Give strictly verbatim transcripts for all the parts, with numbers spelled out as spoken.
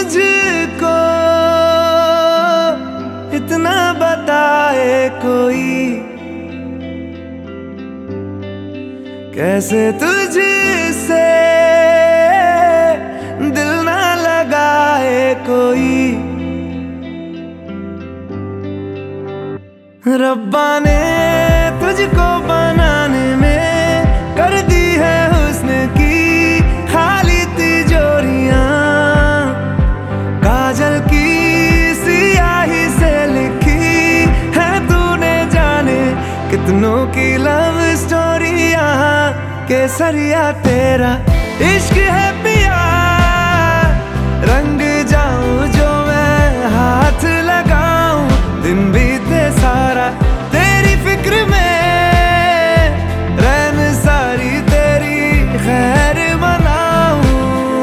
तुझको इतना बताए कोई, कैसे तुझसे दिल ना लगाए कोई। रब्बा ने तुझको बनाने में कर दी है हुस्न की खाली तिजोरियां, काजल की सियाही से लिखी है तूने जाने कितनों की लव स्टोरियां। केसरिया तेरा इश्क है पिया, रंग जाऊं जो मैं हाथ लगाऊं, दिन बीते सारा तेरी फिक्र में, रैन सारी तेरी खैर मनाऊं।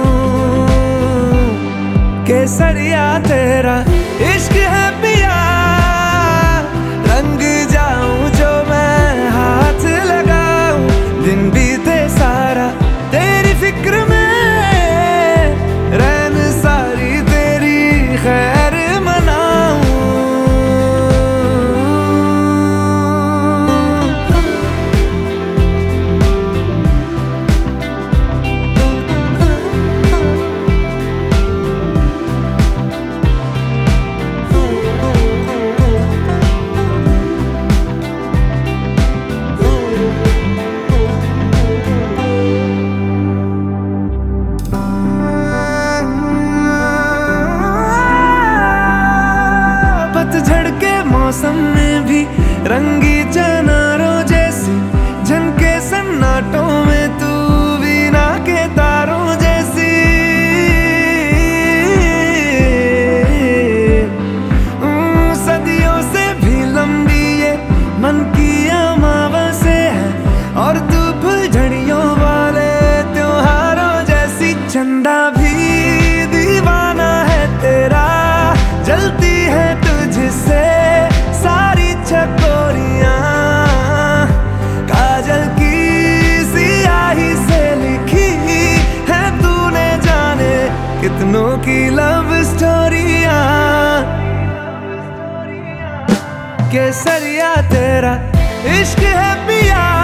केसरिया तेरा इश्क है पिया, रंग जाऊं जो मैं हाथ लगाऊं, दिन बीते सारा तेरी फिक्र में, रैन सारी तेरी खैर मनाऊं। पतझड़ के मौसम में भी रंगी चनारों जैसी झनके सन्नाटों में, तू वीणा के तारों जैसी। सदियों से भी लंबी ये मन की अमावस्या है, और तू फुलझड़ियों वाले त्योहारों जैसी। चंदा भी दीवाना है तेरा, जलती है तुझसे सारी चकोरियां, काजल की सियाही से लिखी है तूने जाने कितनों की लव स्टोरियां। केसरिया तेरा इश्क है पिया,